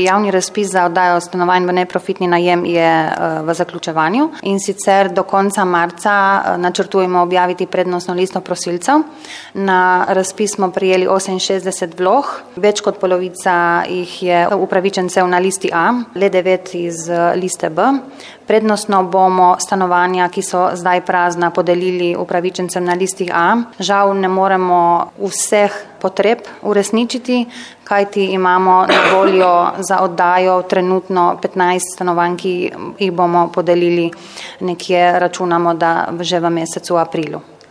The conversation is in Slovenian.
Javni razpis za oddajo stanovanj v neprofitni najem je v zaključevanju in sicer do konca marca načrtujemo objaviti prednostno listo prosilcev. Na razpis smo prijeli 68 vlog, več kot polovica jih je upravičencev na listi A, le 9 iz liste B. Prednostno bomo stanovanja, ki so zdaj prazna, podelili upravičencem na listi A. Žal ne moremo vseh potreb uresničiti, kajti imamo na voljo za oddajo trenutno 15 stanovanj, ki jih bomo podelili nekje, računamo, da že v mesecu aprilu.